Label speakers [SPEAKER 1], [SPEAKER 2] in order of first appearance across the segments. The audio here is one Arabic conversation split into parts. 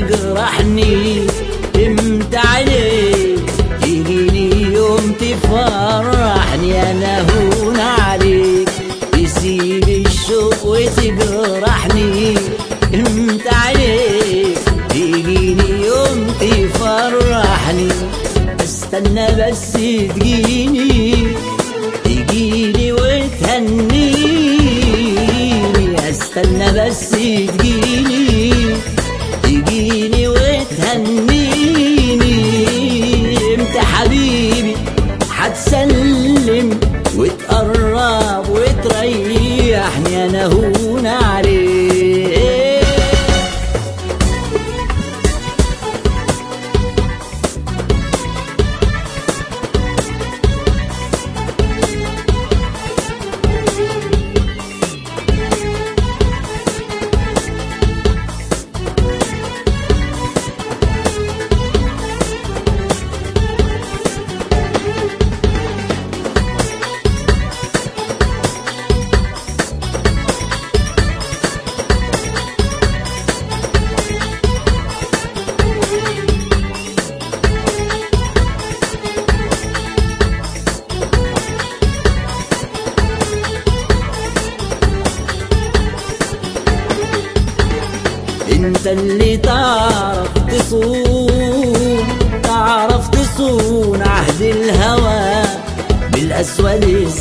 [SPEAKER 1] وتجرحني، امتى عليك يجيني يوم تفرحني؟ انا هون عليك تسيب الشوق وتجرحني، امتى عليك يجيني يوم تفرحني؟ استنى بس تجيني وتهنيني، استنى بس تجيني وتهنيني. امتى حبيبي هتسلم وتقرب وتريحني؟ انا هون عليك. انت اللي تعرف تصون عهد الهوى بالأسود.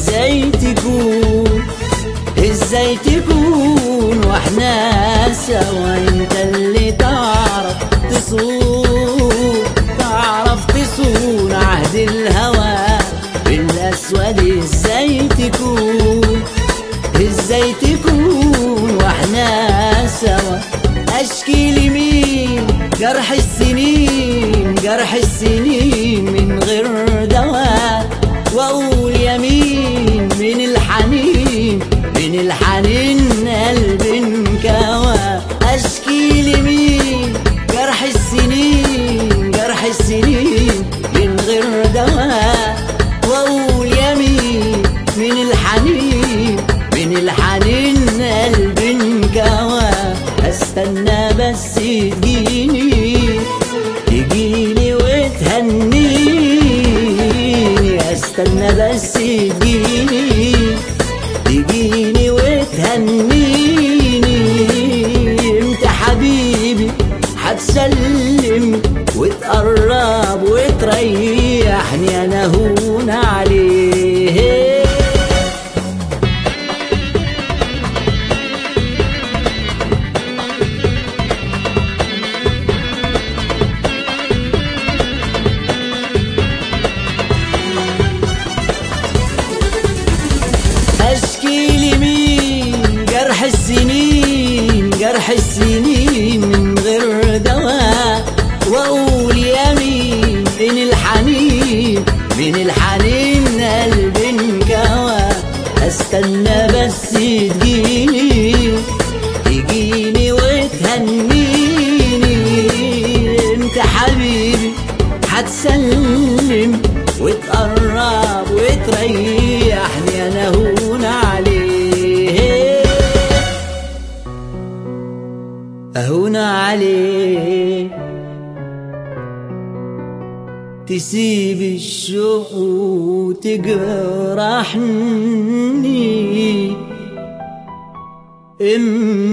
[SPEAKER 1] ازاي تكون واحنا سوا؟ انت اللي تعرف تصون عهد الهوى بالأسود. ازاي تكون واحنا سوا؟ اشكي لمين جرح السنين من غير دواء، واقول يمين من الحنين قلب انكوى. اشكي لمين جرح السنين من غير دواء، واقول يمين من الحنين قلب انكوى. استنى بس تجيني وتهنيني، استنى بس تجيني وتهنيني. امتى حبيبي هتسلم وتقرب وتريحني؟ انا هون عليك. اشكي لمين جرح السنين من غير دواء، واقول يمين من الحنين قلب انكوى. استنى بس تجيني وتهنيني. انت حبيبي هتسلم وتقرب وتريحني؟ انا هون عليك. اهون عليك تسيب الشوق وتجرحني،